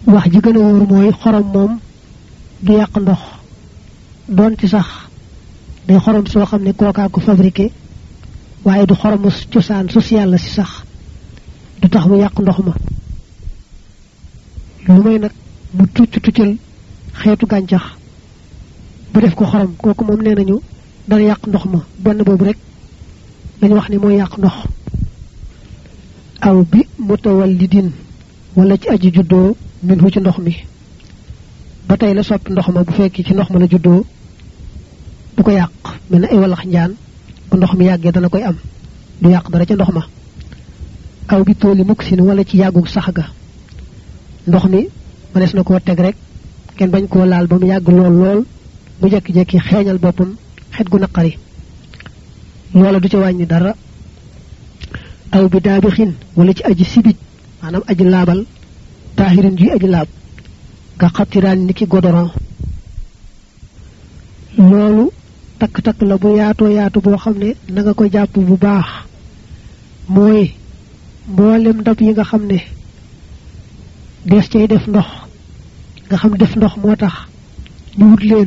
wax ji gëna wóor mooy xorom moom du yàq ndox doon ci sax day xorom soo xam ne kookaa ko fabriqué waaye du xoromu cosaan social la si sax du tax mu yàq ndox ma lu may nag mu tuccal xeetu gàncax bu def ko xorom kooku moom nee nañu dana yàq ndox ma bonn boobu rek dañu wax ne mooy yàq ndox aw bi mutawallidin wala ci aji juddoo min ci ndox mi ba tey la soppi ndox ma bu fekki ci ndox ma la juddoo du ko yàq mel na ay walax njaan bu ndox mi yàggee dana koy am du yàq dara ca ndox ma aw bi tooli muksin wala ci yàggug sax ga ndox mi mënees na koo teg rek kenn bañ koo laal ba mu yàgg lool lool mu jekki-jekki xeeñal boppam xet gu naqari loola du ca wàññi dara aw bi daabixin wala ci aji sibij maanaam aji laabal taahirin ji aji laab nga xattiraan niki godoron loolu takk-takk la bu yaatoo yaatu boo xam ne na nga ko jàpp bu baax mooy mboolem ndab yi nga xam ne des cay def ndox nga xam def ndox moo tax ñu wut leen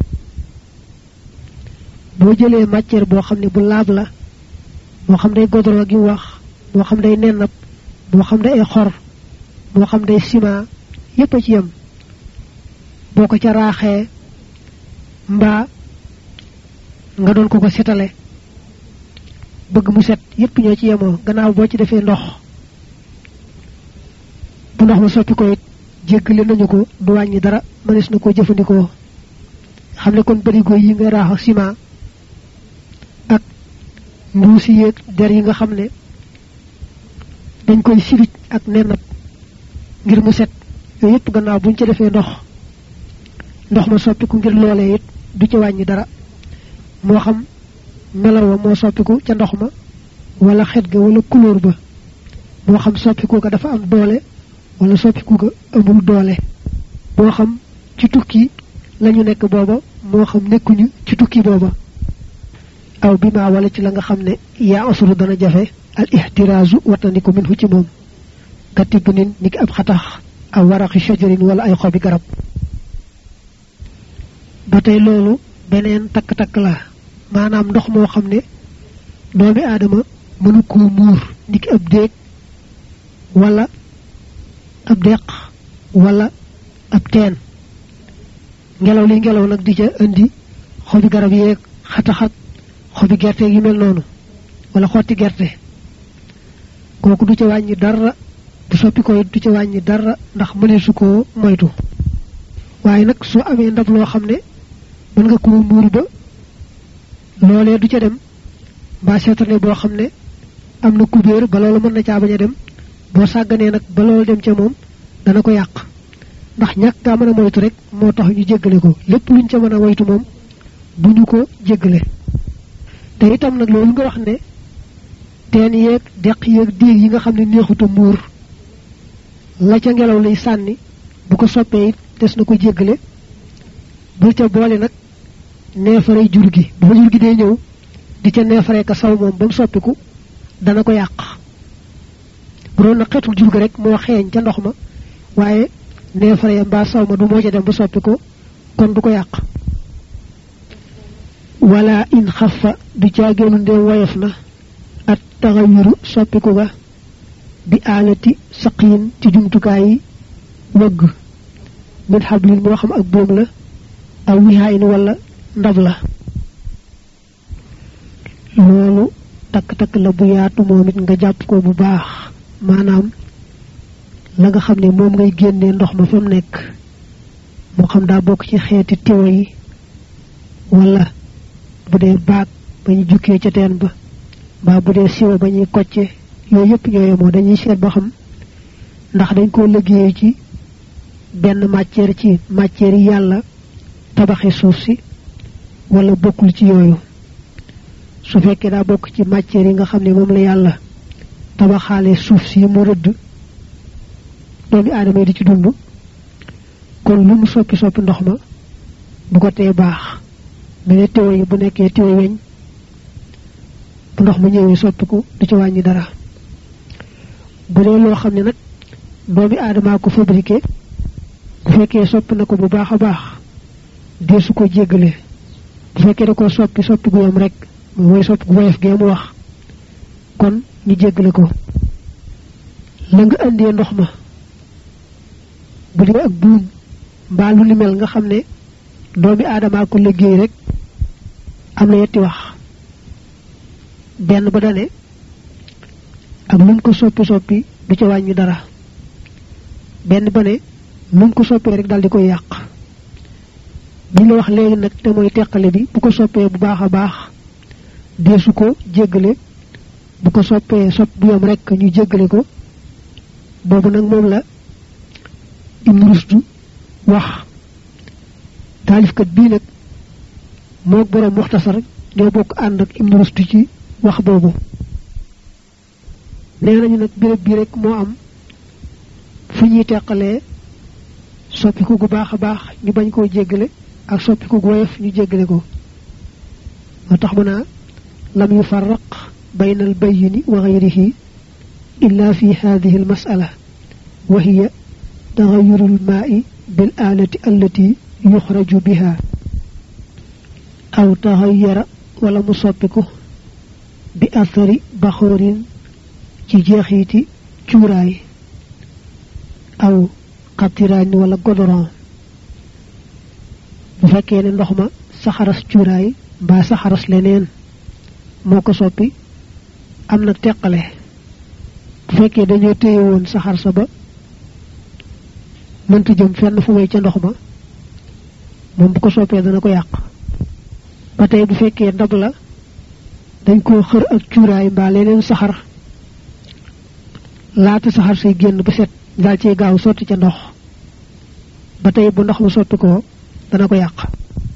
boo jëlee matière boo xam ne bu laab la moo xam day godoron gi wax moo xam day nennab moo xam day ay xor moo xam day ciment yépp a ci yem boo ko ca raaxee mbaa nga doon ko setale bëgg mu set yépp ñoo ci yemoo gannaaw boo ci defee ndox bu ndox ma soppi ko it jéggale nañu ko du wàññi dara mënees na koo jëfandikoo xam ne kon barigo yi nga raax ak ciment ak mbuusi yeeg der yi nga xam ne dañ koy sibij ak nenat ngir mu set yooyu yépp gannaaw buñ ci defee ndox ma soppiku ngir loolee it du ci wàññi dara moo xam melaw wa moo soppiku ca ndox ma wala xet ga wala couleur ba moo xam soppiku ga dafa am doole wala soppiku ga amul doole moo xam ci tukki lañu nekk booba moo xam nekkuñu ci tukki booba aw bi ma wala ci la nga xam ne yaa asuru dana jafe al ihtiraazu wattandiku minhu ci moom katib nin niki ab xatax aw waraqi shajarin wala ay xobi garab ba tey loolu beneen takk-takk la maanaam ndox moo xam ne doomi aadama mënu koo muur niki ab déeg wala ab deq wala ab teen ngelaw li ngelaw nag di ca indi xobi garab yeeg xatax ak xobi gerte yu mel noonu wala xotti gerte kooku du ca wàññi dara bu soppi ko du ca wàññi dara ndax mëneesu koo moytu waaye nag soo amee ndab loo xam ne mën nga koo muur ba loolee du ca dem mbaa seetane boo xam ne am na kubéer ba loolu mën na caa bañ a dem boo sàgganee nag ba loolu dem ca moom dana ko yàq ndax ñàkk gaa mën a moytu rek moo tax ñu jéggale ko lépp luñ ca mën a moytu moom bu ñu ko jéggale te itam nag loolu nga wax ne teen yeeg deq yeeg déeg yi nga xam ne neexuta muur la ca ngelaw lay sànni bu ko soppee it des na ko jéggale bul ca boole nag neefare jur gi bu jur gi day ñëw di ca neefare ka saw moom ba mu soppiku dana ko yàq bu doon na xeetul jur gi rek moo xeeñ ca ndox ma waaye neefare ya mbaa saw ma du moo ca dem ba soppiku kon du ko yàq wala in xafa du caagéenu ndee woyof na at taxawiru soppiku ga bi aalati saqiin ci jumtukaay yi wëgg min xablin moo xam ak boom la aw wihaayin wala ndab la loolu takk-takk la bu yaatu moom it nga jàpp ko bu baax maanaam la nga xam ne moom ngay génnee ndox ma fa mu nekk moo xam daa bokk ci xeeti tiwo yi wala bu dee baag ba ñu jukkee ca teen ba mbaa bu dee siwo ba ñuy kocce yooyu yëpp ñooye moo dañuy seet ba xam ndax dañ koo liggéeyee ci benn matière ci matière yi yàlla tabaxi suuf si wala bokkul ci yooyu su fekkee daa bokk ci matière yi nga xam ne moom la yàlla tabaxaale suuf si mu rëdd doomi aadama yi di ci dund kon lu mu soppi ndox ma bu ko tee baax mel ne teew yi bu nekkee teew weñ bu ndox ma ñëwee soppiku du ci wàññi dara bu dee loo xam ne nag doomi aadama ko fabriqué bu fekkee sopp na ko bu baax a baax deesu ko jéggale bu fekkee da ko soppi gu yam rek mooy sopp gu woyof gee mu wax kon ñu jéggale ko la nga andee ndox ma bu dee ak buum mbaa lu li mel nga xam ne doomi aadama ko liggéey rek am na yetti wax benn ba dane ak luñ ko soppi du ci wàññi dara benn ba ne luñ ko soppee rek dal di koy yàq bi la wax léegi nag te mooy teqale bi bu ko soppee bu baax a baax deesu ko jéggale bu ko soppee sopp bu yom rek ñu jéggale ko boobu nag moom la Ibn Rushd wax taalifkat bii nag moog borom Muxtasar ñoo bokk ànd ak Ibn Rushd ci wax boobu nee nañu nag béréb bii rek moo am fu ñuy teqalee soppiku gu baax a baax ñu bañ koo jéggale ak soppiku gu woyof ñu jéggale ko moo tax mu naa lam yufarraq bayna al bayni wa ghayrihi illa fi hadhihi al mas'ala wa hiya taghayyuru al ma'i bil alati allati yukhraju biha aw taghayyara wala mu soppiku bi athari bakhurin ci jeexiti cuuraay aw xatiraan wala godoron bu fekkee ne ndox ma saxaras cuuraay mbaa saxaras leneen moo ko soppi am na teqale bu fekkee dañoo téye woon saxar sa ba mënta jëm fenn fu may ca ndox ma moom bu ko soppee dana ko yàq ba tey bu fekkee ndab la dañ koo xër ak cuuraay mbaa leneen saxar laata saxar say génn ba set daal ci gaaw sotti ca ndox ba tey bu ndox ma sotti ko dana ko yàq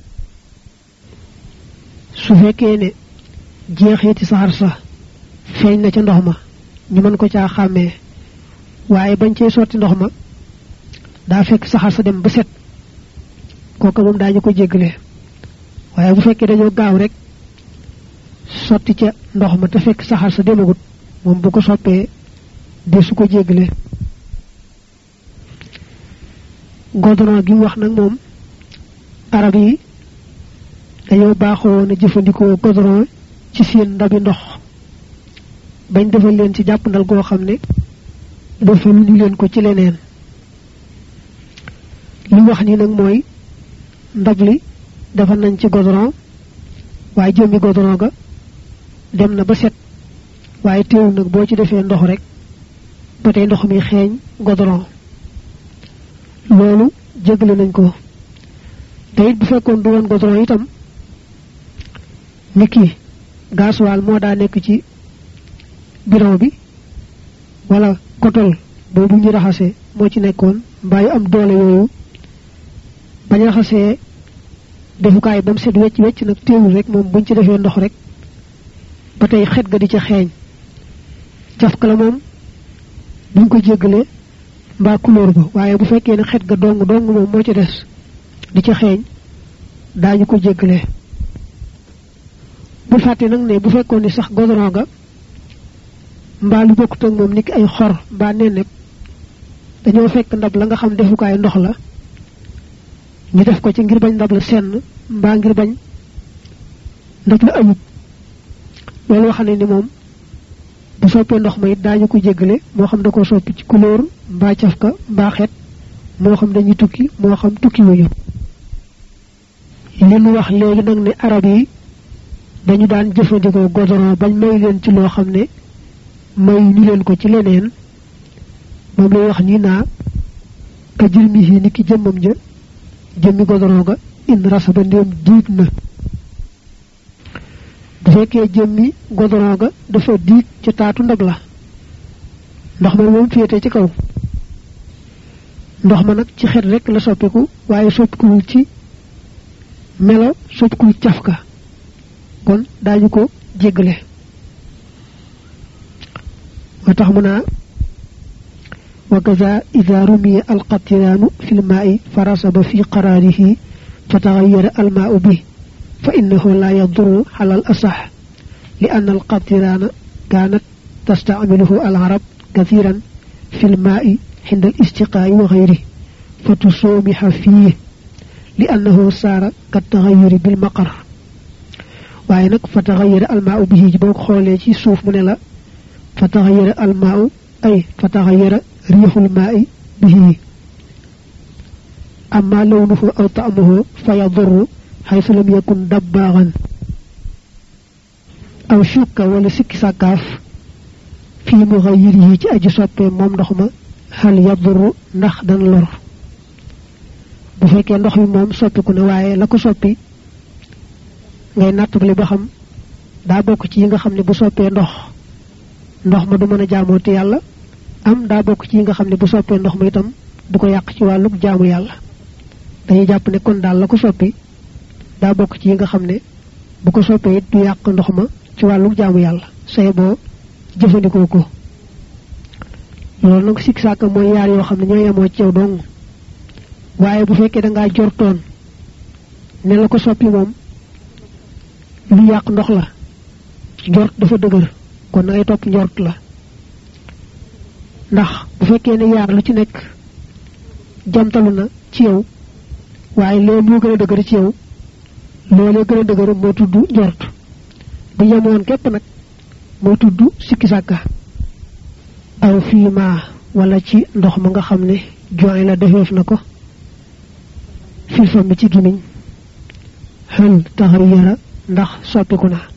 su fekkee ne jeexiti saxar sa feeñ na ca ndox ma ñu mën ko caa xàmmee waaye bañ cee sotti ndox ma daa fekk saxar sa dem ba set kooka moom daañu ko jéggale waaye bu fekkee dañoo gaaw rek sotti ca ndox ma te fekk saxar sa demagut moom bu ko soppee de su ko jéggale goudron gi wax nag moom arab yi dañoo baaxoo na jëfandikoo goudron ci seen ndabi ndox bañ defal leen ci jàppandal goo xam ne dafa lu ñu leen ko ci leneen li wax ni nag mooy ndab li dafa nañ ci goudron waaye jëmmi goudron ga dem na ba set waaye teewul nag boo ci defee ndox rek ba tey ndox mi xeeñ goudron loolu jéggale nañ ko te it bu fekkoon du woon goudron itam niki gasoil moo daa nekk ci bidon bi wala kotol boobu ñu raxasee moo ci nekkoon mbaa yu am doole yooyu bañ raxasee defukaay ba mu set wecc wecc nag teewul rek moom buñ ci defee ndox rek ba tey xet ga di ca xeeñ cafka la moom duñ ko jéggale mbaa couleur ba waaye bu fekkee ne xet ga dong moom moo ci des di ca xeeñ daañu ko jéggale bu fàtte nag ne bu fekkoon ni sax goudron ga mbaa lu bokkut ak moom niki ay xor mbaa neneb dañoo fekk ndab la nga xam defukaay ndox la ñu def ko ci ngir bañ ndab la senn mbaa ngir bañ ndab la ayub loolu wax ne ni moom bu soppee ndox ma it daañu ko jéggale moo xam da ko soppi ci couleur mbaa cafka mbaa xeet moo xam dañuy tukki moo xam tukki wuñu li nu wax léegi nag ne arab yi dañu daan jëfandikoo goudron bañ may leen ci loo xam ne may ñu leen ko ci leneen moom lay wax nii naa ka jërmi yi ni ki jëmmam ja jëmmi goudron ga in rasa ba ndéem diit na bu fekkee jëmmi goudron ga dafa diit ci taatu ndab la ndox ma moom féete ci kaw ndox ma nag ci xet rek la soppiku waaye soppikuwul ci melo soppikuwul cafka kon daañu ko jéggale moo tax mu naa وكذا إذا رمي القطران في الماء فرسب في قراره فتغير الماء به فإنه لا يضر على الأصح لأن القطران كانت تستعمله العرب كثيرا في الماء عند الاستقاء وغيره فتصومح فيه لأنه صار كالتغير بالمقر waaye nag fa taxayyara almaa'u bihi boo ko xoolee ci suuf mu ne la fa taxayyara almaa'u ay fa taxayyara riixul maa'i bihi amma lawnuhu aw ta'muhu fa yadurru haythu lam yakun dabbaaxan aw shukka wala sikki sàkkaaf fii muxayyirihi ci aji soppee moom ndox ma hal yadurru ndax dana lor bu fekkee ndox mi moom soppiku ne waaye la ko soppi ngay nattable ba xam daa bokk ci yi nga xam ne bu soppee ndox ma du mën a jaamoo te yàlla am daa bokk ci yi nga xam ne bu soppee ndox ma itam du ko yàq ci wàllu jaamu yàlla dañuy jàpp ne kon daal la ko soppi daa bokk ci yi nga xam ne bu ko soppee it du yàq ndox ma ci wàllu jaamu yàlla say boo jëfandikoo ko loolu nag sikk sàkk mooy yaar yoo xam ne ñoo yemoo ci yow dong waaye bu fekkee da ngaa jortoon ne la ko soppi moom lu yàq ndox la njort dafa dëgër kon na ngay topp njort la ndax bu fekkee ne yaar lu ci nekk jamtalu na ci yow waaye lee moo gën a dëgër ci yow loolee gën a dëgër moo tudd njort bu yemoon képp nag moo tudd sikki sàkka aw fii ma wala ci ndox ma nga xam ne joxe la defeef na ko fil fa mi ci gimiñ xel taxayyara ndax soppiku na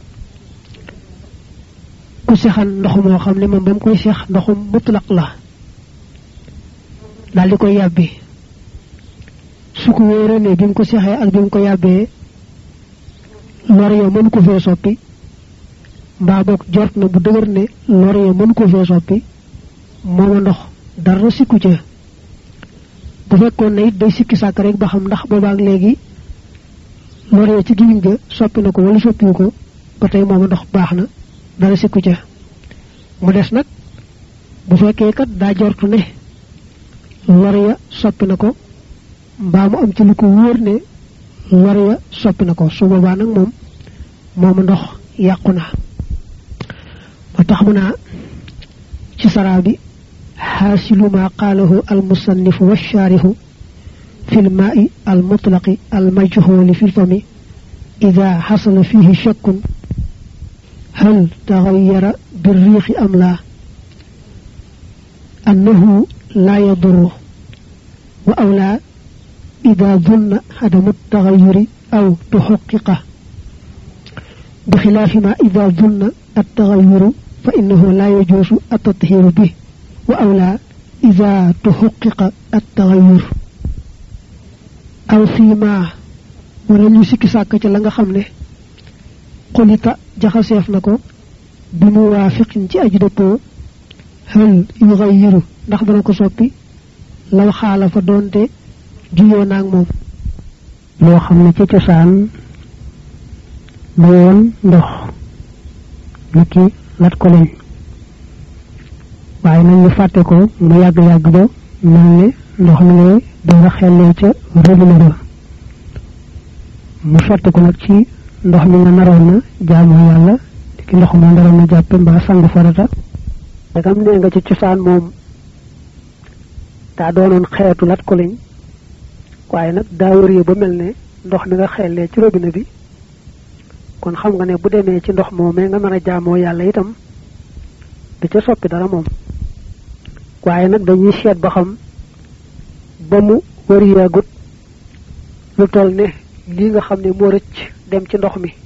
ku sexan ndox moo xam ne moom ba mu koy sex ndoxum mutlaq la daal di koy yàbbi su ko wóoree ne bi mu ko sexee ak bi mu ko yàbbee lor ya mënu ko fee soppi mbaa boog jort na bu dëgër ne lor ya mënu ko fee soppi mooma ndox dara sikku ca bu fekkoon ne it day sikki sàkk rek ba xam ndax boobaak léegi lor ya ci gimiñ ga soppi na ko wala soppiwu ko ba tey mooma ndox baax na dara sikku ca mu des nag bu fekkee kat daa jortu ne lor ya soppi na ko mbaa mu am ci lu ko wóor ne lor ya soppi na ko su boobaa nag moom mooma ndox yàqu na ba tax mu naa ci saraa bi xaasilu ma qaalahu almusannifu washaarihu في الماء المطلق المجهول في الفم إذا حصل فيه شك هل تغير بالريح أم لا أنه لا يضر وأولى إذا ظن عدم التغير أو تحققه بخلاف ما إذا ظن التغير فإنه لا يجوز التطهير به وأولى إذا تحقق التغير aw fii ma wala ñu sikki sàkk ci la nga xam ne xulita jaxaseef na ko bi mu waafiqin ci aji dëppoo hal yughayyiru ndax dana ko soppi law xaala fa doonte juyoo naag moom loo xam ne ci cosaan ba woon ndox niki lat ko leen waaye nag ñu fàtte ko mu yàgg-yàgg ba mel ne ndox mi ngay danga xellee ca robinet ba mu sotti ko nag ci ndox mi nga naroon na jaamoo yàlla ki ndox ma naroon na jàppe mbaa sangu farata dagam nee nga ci cosaan moom daa doonoon xeetu lat ko lañ waaye nag daa wëree ba mel ne ndox mi nga xellee ci robinet bi kon xam nga ne bu demee ci ndox moomee nga mën a jaamoo yàlla itam du ca soppi dara moom waaye nag dañuy seet ba xam ba mu wër yaagut lu toll ne lii nga xam ne moo rëcc dem ci ndox mi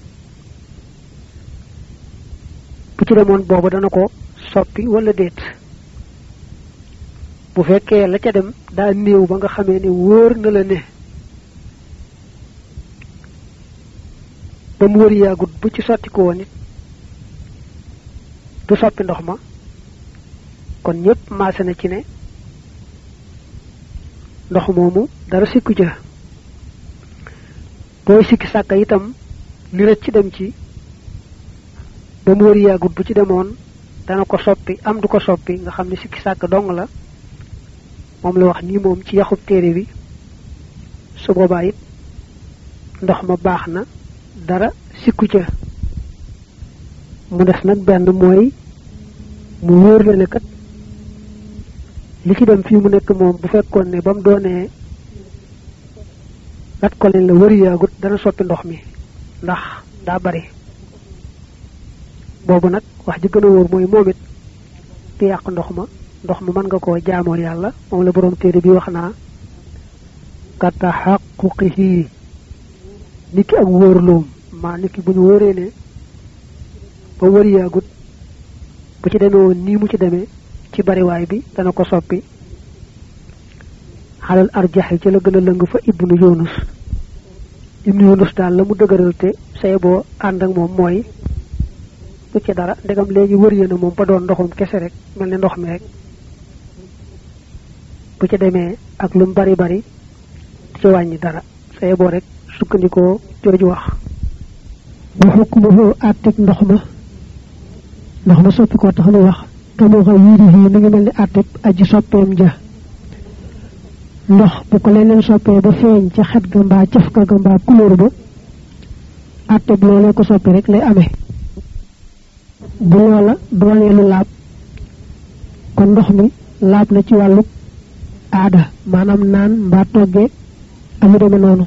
bu ci demoon boobu dana ko soppi wala déet bu fekkee la ca dem daa néew ba nga xamee ne wóor na la ne ba mu wër yaagut bu ci sotti ko woon it du soppi ndox ma kon ñépp maase na ci ne ndox moomu dara sikku ca booy sikki sàkka itam li rëcc dem ci ba mu wër yàggut bu ci demoon dana ko soppi am du ko soppi nga xam ne sikki sàkk dong la moom la wax nii moom ci yaxub téere bi su boobaa it ndox ma baax na dara sikku ca mu des nag benn mooy mu wóor la ne kat li ci dem fi mu nek mom bu fekkone ne bam doone lat ko len la wëri yaagut dana soppi ndox mi ndax da bari bobu nak wax ji gëna wóor moy momit ti yaq ndox ma man nga ko jaamoo yalla mom la borom téré bi waxna kata haqqihi niki ak wóorloom ma niki buñu wóoree ne ba wëri yaagut bu ci demee ni mu ci demee ci bari way bi dana ko soppi halal arjah ci la gëna lëng fa ibnu yunus dal la mu dëgëral te say bo and ak mom moy bu ci dara ndegam léegi wër yena mom ba doon ndoxum kese rek melni ndox mi rek bu ci demee ak lu bari ci wañi dara say bo rek sukkandiko jooju wax bu hukmuhu atek ndox ma soppi ko tax lu wax kamu xayirihi mi ngi melni atek aji soppeem ja ndox bu ko leneen soppé ba feeñ ci xet ga mbaa cëf ga mbaa couleur ba atte bi loolee ko soppi rek lay amee bu loola doonee lu laab kon ndox mi laab na ci wàllu aada maanaam naan mbaa toggee amu deme noonu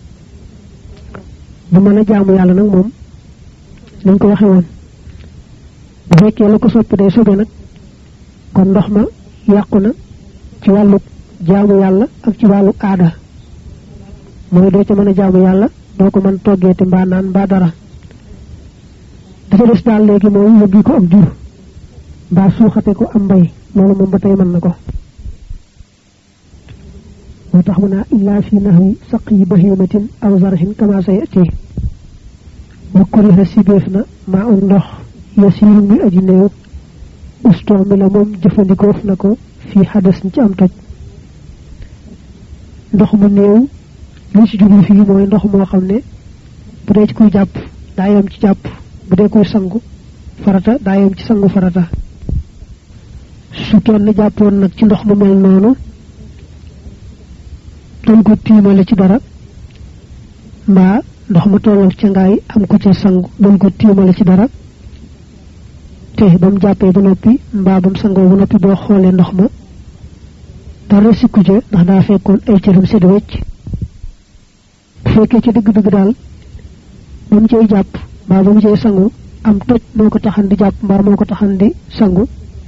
bu mën a jaamu yàlla nag moom nañ ko waxe woon bu fekkee la ko soppi day sobe nag kon ndox ma yàqu na ci wàllu jaamu yalla ak ci walu aada moy do ci mëna jaamu yalla do ko mën toggé té mba naan mba dara dafa dess dal légui moy yobbi ko am jur ba suxaté ko am bay lolu mom ba tay mën nako motax mu na illa fi nahwi saqi bahimatin aw zarhin kama sayati wa kuriha sibefna ma un ndox yasir mi aji neew ustomila mom jëfandikoof nako fi hadas ci am toj ndox mu neew li ci jublu fi moy ndox mo xamne bu dé ci kuy japp da yam ci japp bu dé kuy sangu farata da yam ci sangu farata su kenn jappon nak ci ndox mu mel nonu tan ko timale ci dara ba ndox mu tolok ci ngay am ko ci sangu don ko timale ci dara te bam jappé bu nopi mba bam sango bu nopi bo xolé ndox ma dara sikku je ndax da fekkon ay cëram sédd wecc fekke ci dëgg dëgg daal bam cey japp ba bam cey sangu am toj moko taxan di japp mbar moko taxan di sangu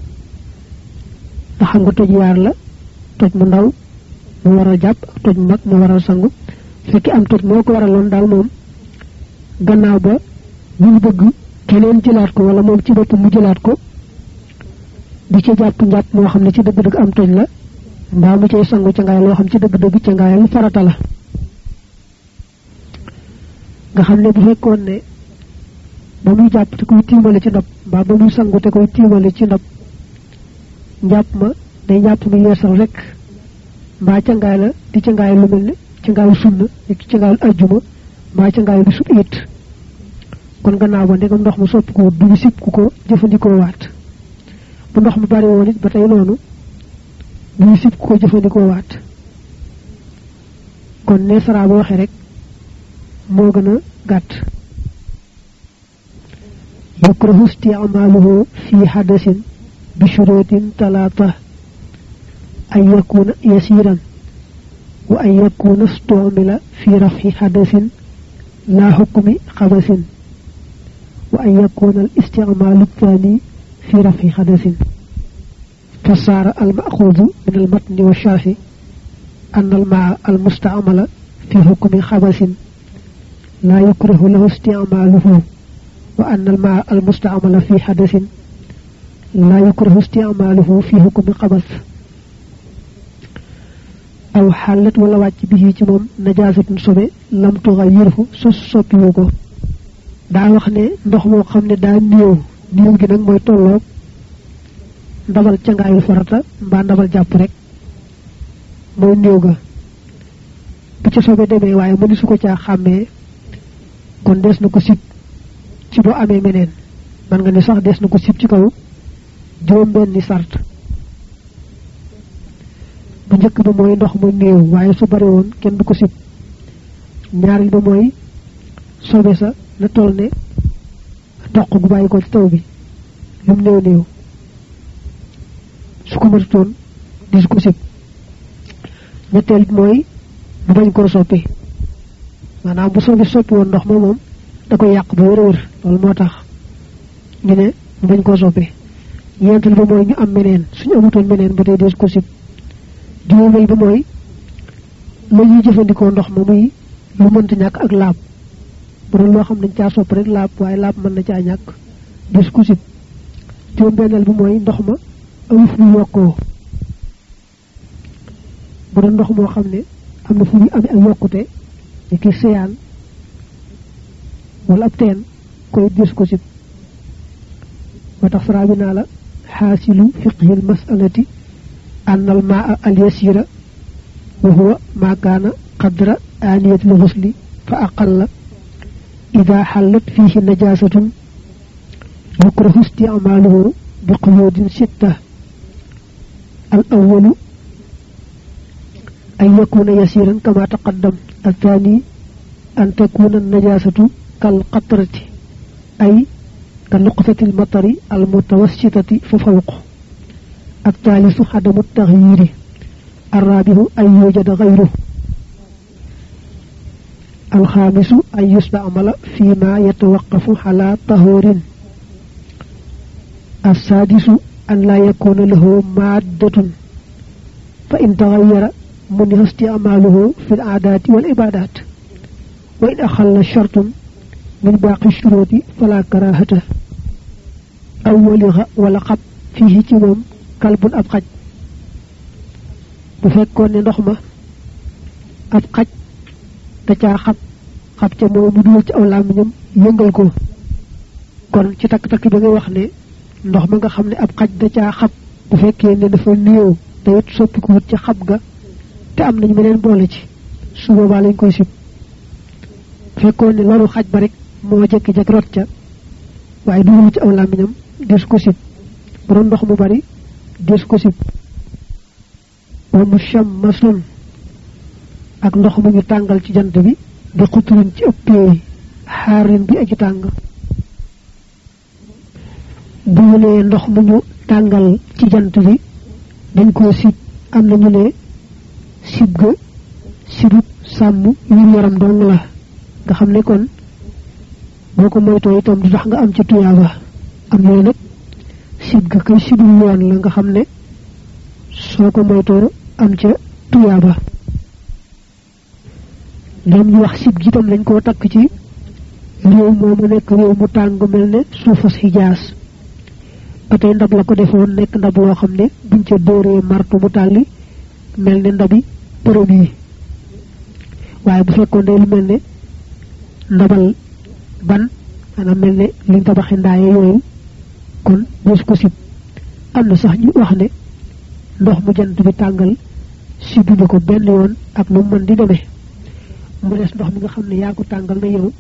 da xam nga toj yaar la toj mu ndaw mu wara japp toj mag mu wara sangu fekki am toj moko waralon dal mom gannaaw ba ñu bëgg keneen jëlaat ko wala mom ci bopp mu jëlaat ko di ci japp njàpp moo xam ne ci dëgg dëgg am toj la mbaa mu cey sangu ci ngaay loo xam ci dëgg dëgg ci ngaay lu farata la nga xam ne bu fekkoon ne ba muy jàpp te koy tiimale ci ndab mbaa ba muy sangu te koy tiimale ci ndab njàpp ma day njàpp mi yeesal rek mbaa ca ngaay la di ca ngaay lu mel ne ci ngaayu sunna ci ngaayu ajjuma mbaa ca ngaayu bisu it kon gannaaw ba ndegam ndox mu sopp ko du sip ku ko jëfandikoo waat bu ndox mu bari woon it ba tey noonu du sip ku ko jëfandikoo waat kon ne sara bo waxe rek mo gëna gatt yukrahu isti'maluhu fi hadathin bi shurutin talata ay yakuna yasiran wa ay yakuna istumila fi raf'i hadathin la hukmi khabathin wa ay yakuna al-isti'malu ath-thani fi raf'i hadathin فصار المأخوذ من المتن والشرح أن الماء المستعمل في حكم خبث لا يكره له استعماله وأن الماء المستعمل في حدث لا يكره استعماله في حكم خبث أو حالت ولا واتي به تمام نجاسة صبي لم تغيره سوسوبيوكو دا وخني ndox mo xamne da niw niw gi nak moy tolok ndabal ca ngaayu farata mbaa ndabal jàpp rek mooy néew ga bu ci soobee demee waaye mëni su ko caa xàmmee kon des na ko sib ci boo amee meneen man nga ne sax des na ko sib ci kaw juróom benni sart bu njëkk ba mooy ndox mu néew waaye su bari woon kenn du ko sib ñaareel ba mooy sobe sa na toll ne doq gu bàyyi ko ci taw bi lum néew néew su ko mëtutoon dis ko sip ñettel moy bu bañ ko soppi manam bu soppi won ndox mom da koy yaq bu wër wër lol motax ñu ne bu bañ ko soppi ñentel ba moy ñu am meneen suñu amutoon meneen ba tay dis ko sip juróomeel ba moy la ñuy jëfandikoo ndox ma muy lu mënta ñàkk ak laab bu doon loo xam dañ caa sopp rek laab waaye laab mën na caa ñàkk dis ku sib juróom-benneel bi mooy ndox ma amu fu ñu yokkoo bu doon ndox moo xam ne am na fu ñu amee ak yokkute ni ki seyaan wala ab teen koy dis ko sib moo tax fara bi naa la xaasilu fiqhi al masalati an al maa al yasira وهو ما كان قدر آنية الغسل فأقل إذا حلت فيه نجاسة يكره استعماله بقيود 6 الأول أن يكون يسيرا كما تقدم الثاني أن تكون النجاسة كالقطرة أي كنقطة المطر المتوسطة ففوق الثالث عدم التغيير الرابع أن يوجد غيره الخامس أن يستعمل فيما يتوقف على طهور السادس أن لا يكون له مادة فإن تغير منه استعماله في العادات والعبادات وإن أخل شرط من باقي الشروط فلا كراهة أو ولقب فيه تمام كلب أبقج bu fekkone ndox ma ab xaj da ca xab ca mo mu dul ci aw lamiñam yëngal ko kon ci tak tak da ngay wax ne ndox ma nga xamne ab xaj da ca xab bu fekkee ne dafa néew te it soppi ko ci xab ga te am nañu meneen boole ci su boobaa lañ koy sib fekkoon ne loolu xaj ba rek moo jekki-jekk rot ca waaye dugul ci aw lamiñam des ko sib bu doon ndox mu bari des ko sib wa mushammasun ak ndox mu ñu tangal ci jant bi di xuturin ci ëppee xaarin bi aji tàng bu ñu ne ndox mu ñu tangal ci jant bi dañ ko sib am na ñu ne sib ga sibut sàmm yu yaram dong la nga xam ne kon boo ko moytoo itam du tax nga am ci tuyaaba am na nag sib ga kay sibul yoon la nga xam ne soo ko moytoo am ca tuyaaba ñoom ñu wax sib gi tam lañ koo takk ci réew moomu nekk réew mu tàng mel ne suufas xijaas ba tey ndab la ko defoon nekk ndab loo xam ne buñ ca dóoree martu mu tàlli mel ne ndabi përëm yi waaye bu fekkoon day lu mel ne ndabal ban maanaam mel ne liñ tabaxi ndaaye yooyu kon bés ko sib am na sax ñu wax ne ndox mu jant bi tàngal sibuñu ko benn yoon ak nu mën di demee mu des ndox mi nga xam ne yaa ko tàngal na yow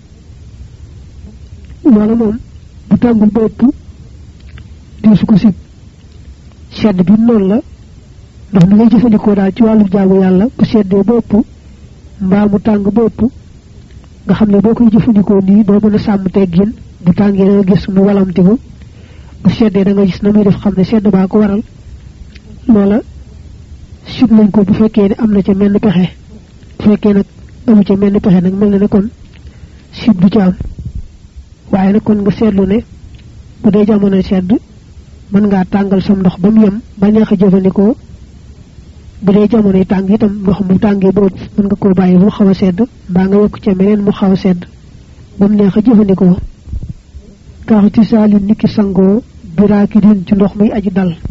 loolu moom bu tàngul ba ëpp diisu ko sib sedd bi noonu la ndox mi ngay jëfandikoo daal ci wàllu jaamu yàlla bu seddee ba ëpp mbaa mu tàng ba ëpp nga xam ne boo koy jëfandikoo nii doo mën a sàmm teggin bu tàngee da nga gis mu walamtiku bu seddee da nga gis na muy def xam ne sedd baa ko waral loola sib nañ ko bu fekkee ne am na ca menn pexe bu fekkee nag amu ca menn pexe nag mel na ne kon sib du ca am waaye nag kon nga seetlu ne bu dee jamono sedd mën ngaa tàngal sam ndox ba mu yem ba neex a jëfandikoo bu dee jamono tàng itam ndox mu tàngee ba mën nga koo bàyyi mu xaw a sedd mbaa nga yokk ca meneen mu xaw a sedd ba mu neex a jëfandikoo kaaxiti saali niki sangoo biraaki din ci ndox muy aji dal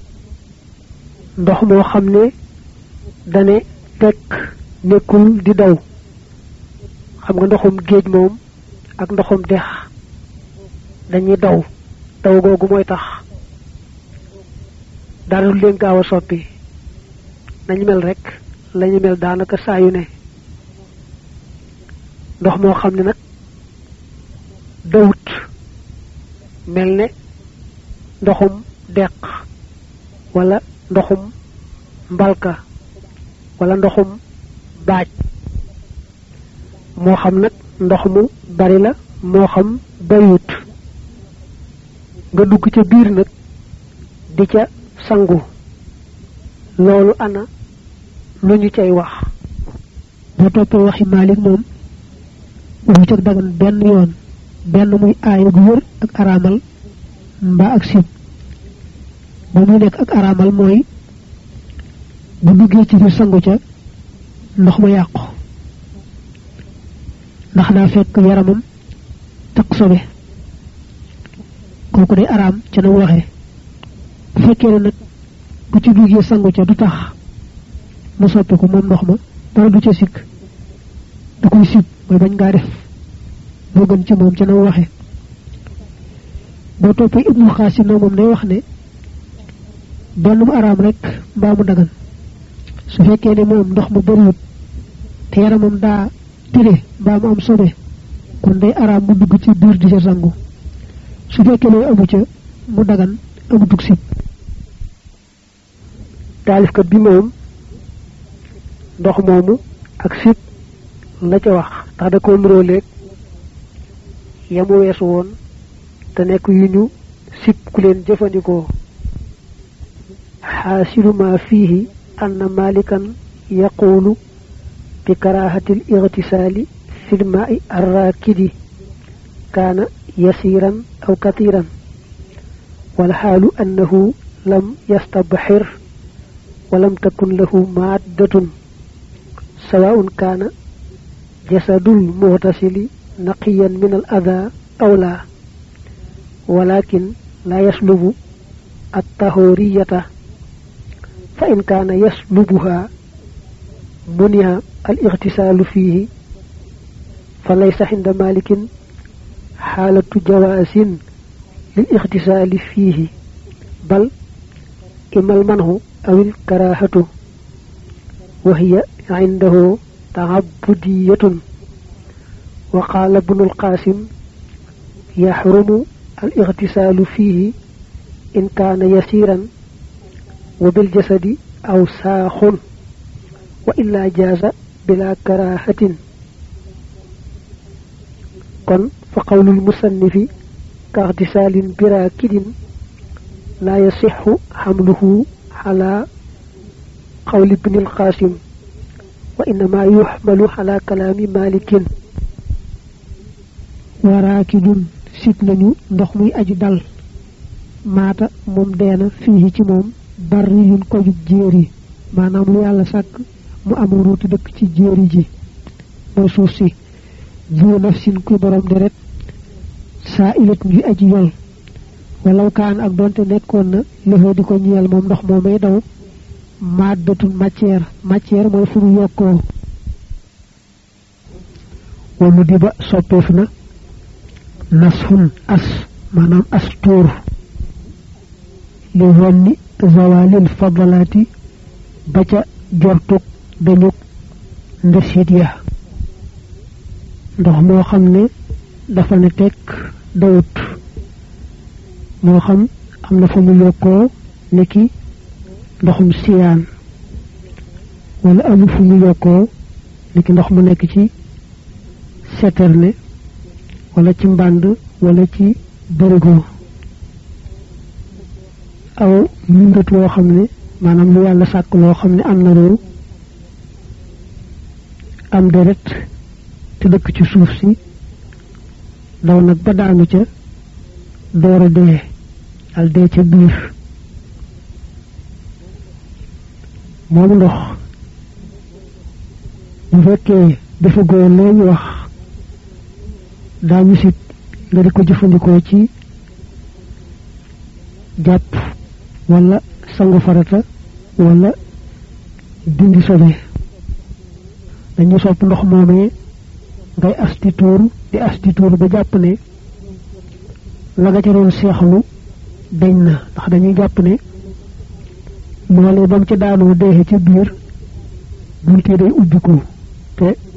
ndox moo xam ne dane tekk nekkul di daw xam nga ndoxum géej moom ak ndoxum dex dañuy daw googu mooy tax dara lu leen gaaw a soppi nañu mel rek lañu mel daanaka saa yu ne ndox moo xam ne nag dawut mel ne ndoxum deq wala ndoxum mbalka wala ndoxum baaj moo xam nag ndox mu bari la moo xam bariwut nga dugg ca biir nag di ca sangu loolu ana lu ñu cay wax bo toppee waxi Malik moom lu ci dagan benn yoon benn muy aaya gu wër ak araamal mbaa ak sib ba muy nekk ak araamal mooy bu duggee ci biir sangu ca ndox ma yàqu ndax daa fekk yaramam tak sobe kooku day araam ca na waxee bu fekkee ne nag bu ci duggee sangu ca du tax mu soppiku moom ndox ma dara du ca sikk da koy sib mooy bañ ngaa def moo gën ci moom ca na waxee boo toppee Ibnu Xaasim nag moom day wax ne benn mu araam rek mbaa mu dagan su fekkee ne moom ndox mu bariwut te yaramam daa tire mbaa mu am sobe kon day araam mu dugg ci biir di ca sangu su fekkee ne amu ca mu dagan amu dug sib taalifkat bi moom ndox moomu ak sib la ca wax ndax da ko nuróoleeg yamu weesu woon te nekk yu ñu sib ku leen jëfandikoo xaasilu ma fiihi anna malikan yaqulu bi karahati al-ightisali fi al-ma'i ar-rakidi kana yasiran aw katiran wal halu annahu lam yastabhir wa lam takun lahu maddatun sawa'un kana jasadul mughtasili naqiyan min al-adha aw la ولكن لا يسلب الطهورية فإن كان يسلبها منع الاغتسال فيه فليس عند مالك حالة جواز للاغتسال فيه بل إما المنع أو الكراهة وهي عنده تعبدية وقال ابن القاسم يحرم الاغتسال فيه إن كان يسيرا وبالجسد أوساخ وإلا جاز بلا كراهة كن فقول المصنف كاغتسال براكد لا يصح حمله على قول ابن القاسم وإنما يحمل على كلام مالك وراكد sit nañu ndox muy aji dal maata moom deena fii ci moom bari yun ko ju jéeri maanaam lu yàlla sàkk mu am ruuti dëkk ci jéeri ji mooy suuf si bu nafsin kuy borom deret saa ilat ngi aji yol walaw kaan ak donte nekkoon na lëfoo di ko ñeel moom ndox moomay daw maddatun matière mooy fu mu yokkoo wala di ba soppeef na nashun as manam astur li wonni zawalil fadalati baca jortuk dañu ndesit ya ndox moo xam ne dafa ne tek dawut moo xam am na fu mu yokkoo niki ndoxum siyaan wala amu fu mu yokkoo niki ndox mu nekk ci citerne wala ci mband wala ci bërëgo aw mbindat loo xam ne maanaam lu yàlla sàkk loo xam ne am na roo am deret te dëkk ci suuf si daw nag ba daanu ca door a dee al dee ca biir moom ndox bu fekkee dafa góor looñu wax daañu sit nga di ko jëfandikoo ci jàpp wala sangu farata wala dindi sobe dañu sopp ndox moomee ngay asti tuur ba jàpp ne la nga ca doon seexlu dañ na ndax dañuy jàpp ne loolee bam ca daanoo deexe ca biir bunte day ubbiku te